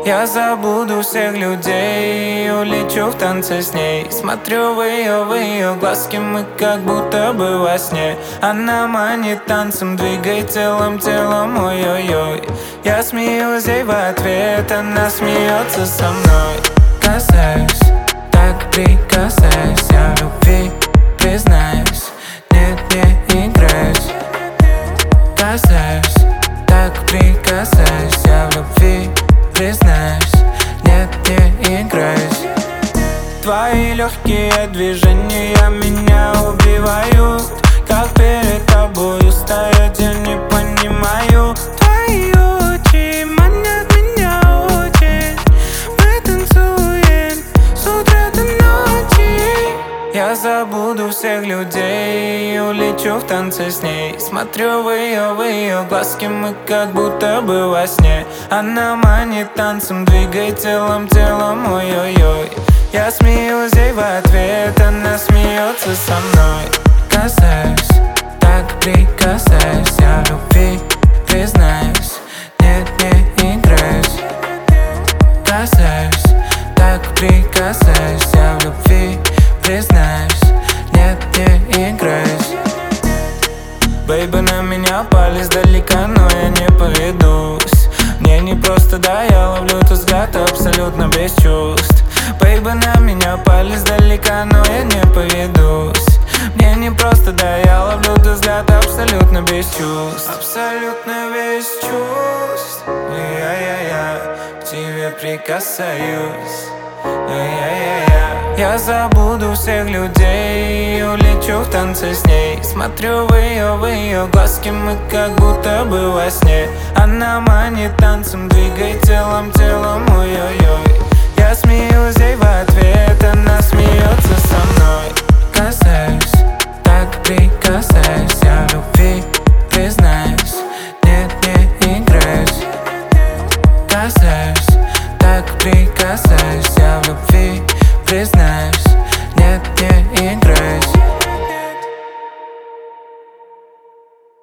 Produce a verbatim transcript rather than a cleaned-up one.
Я забуду всех людей и улечу в танце с ней. Смотрю в ее, в ее глазки, мы как будто бы во сне. Она манит танцем, двигает целым телом, ой-ой-ой. Я смеюсь ей в ответ, она смеется со мной. Касаюсь, так прикасаюсь, я в любви признаюсь, нет, не играюсь. Касаюсь, так прикасаюсь, я в любви признаюсь, нет, не играюсь. Твои легкие движения меня убивают. Как перед тобою стоять, я не понимаю. Твои очи манят меня очень. Мы танцуем с утра до ночи. Я забуду всех людей и улечу в танце с ней. Смотрю в ее, в ее глазки, мы как будто бы во сне. Она манит танцем, двигает целым телом, ой-ой-ой. Я смеюсь ей в ответ, она смеется со мной. Касаюсь, так прикасаюсь, я в любви признаюсь, нет, не играюсь. Касаюсь, так прикасаюсь, я в любви признаюсь, нет, не играюсь. Бэйби, на меня пали издалека, но я не поведусь. Мне не просто, да, я ловлю твой взгляд абсолютно без чувств. Бэйби, на меня пали издалека, но я не поведусь. Мне не просто, да, я ловлю твой взгляд абсолютно без чувств. Абсолютно без чувств. Я-я-я, к тебе прикасаюсь. Я-я-я-я. Я забуду всех людей и улечу в танце с ней. Смотрю в ее, в ее глазки, мы как будто бы во сне. Она манит танцем, двигает целым телом, ой-ой-ой. Я смеюсь ей в ответ, она смеется со мной. Касаюсь, так прикасаюсь, я в любви признаюсь, нет, не играюсь. Касаюсь, так прикасаюсь, я в любви признаюсь.